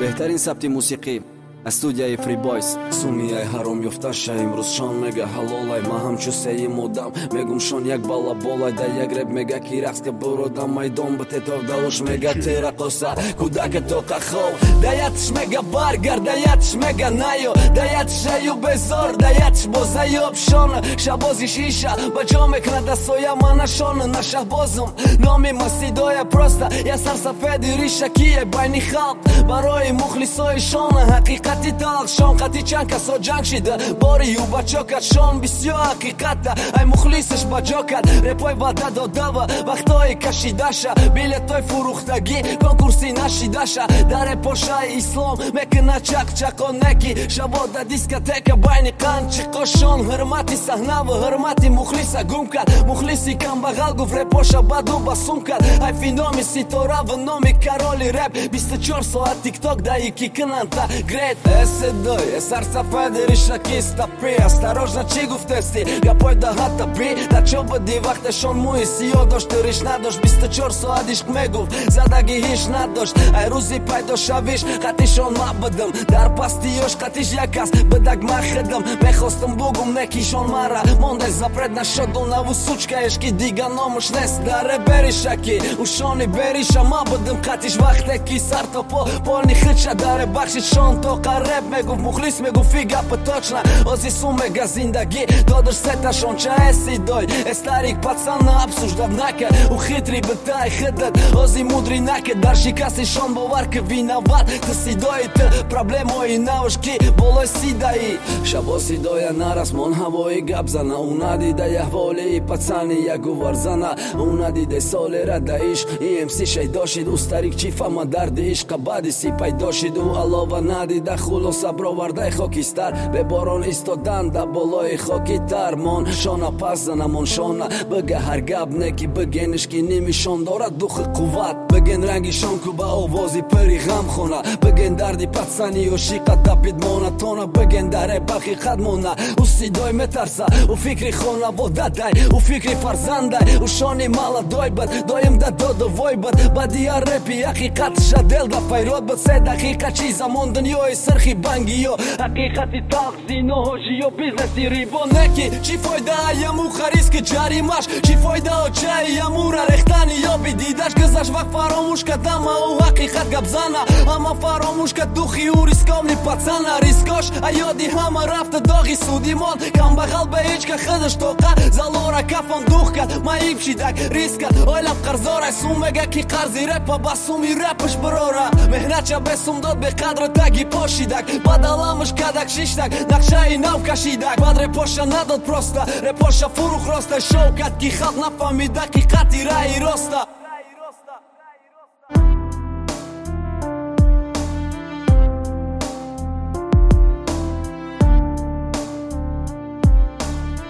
بهترین سبت موسیقی از студияи Free Boys сумияи ҳаром ёфташа имрӯз шон мега ҳалолай ма ҳамчу сеи мудам мегум шон як бала болай да як реп мега ки рақс ка буруда майдон битетов далуш мега тера қоса кудака тоқа хов да ятиш мега баргар да ятиш мега наё да ятиш аю безор да ятиш бозаёб шон шабози шиша ба ҷо мекна да соя мана шон на шаҳбозум номи масидоя просто я сарсафеди риша кие байни халқ барои мухлисои шон ҳақиқат қати талақ шон қати чанд касо ҷанг шида бори ю бачо кад шон бисёр ҳақиқата ай мухлисаш баҷо кад репой ваъда додава вақтҳои кашидаша билетҳои фурӯхтагӣ конкурси нашидаша дар репошаи ислом мекуна чақчақонеки шабода дискотека байни қанчиқо шон ҳурмати саҳнаву ҳурмати мухлиса гум кад мухлиси камбағал гуфт репоша баду басум кад ҳайфи номи ситораву номи кароли реп 24 соат тикток даи ки кунанта грет Эседой, сарсафеди ришаки стапи Осторожно, чи гуфтести, гапой да хатапи Да чо бъди вахте шон муи сио дош Ти риш надош, 24 соат ишк мегув За да ги хиш надош Ай рузи пай дошавиш, хати шон ма бъдам Дар пасти ёш, хатиш якас Бъдаг ма хедам, мехостам бугум неки шон мара Мондай запредна шодол на вусучка Ешки дига номуш нес Да ребери шаки, ушони бериша Ма бъдам хатиш вахте ки сарто по Полни хъча да ребахши шон тока реп мегув мухлис мегув фига поточна Ози сум мега зиндаги Додаш сета шонча еси дой старик пацана обсуждав нака Ухитри бетай хедат Ози мудри нака Дарши каси шон боварка виноват Та си дой та проблемои наушки Болой си даи Шабо си доя нарас мон ҳавои габзана Унади да яҳволи пацани ягуварзана Унади де солера да иш имси шайдошид У старик чи фама дарди ишқа бади си пайдошиду алова нади да хулоса бровардай хокистар бе борон истодан да болои хокитар мон шона пазана мон шона бага ҳар гап неки бигенишки ними шон дорад духи қувват биген ранги шон ку ба овози пири ғам хона биген дарди пацани ошиқа дапид мона тона биген даре бахиқат мона у сидой метарса у фикри хонавода дай у фикри фарзандай у шони маладой бад доим да додовой бад бадия репи ҳақиқат шадел да пайрод бад се дақиқа чи замон дунёи сархи бангиё ҳақиқати тағзино ҳожиё бизнеси рибо неки чӣ фоида яму хариски ҷаримаш чӣ фоида очаи ямура рехтани ёби дидаш гузаш вақт фаромӯш кадама у ҳақиқат гапзана ама фаромӯш кад духи у рискомни пацана рискош а ёди ҳама рафта доғи судимон камбағал ба ҳечка хидаш тоқа залора кафон дух кад маиб шидак рискат ойлаб қарзорай сум мега ки қарзи репа ба суми репаш барора меҳнатча бесум дод беқадра таги пошидак бадаламаш кадак шиштак нақшаи нав кашидак бад репоша надод просто репоша фурух роста шоу кад ки халқ нафаҳмид ҳақиқати раи роста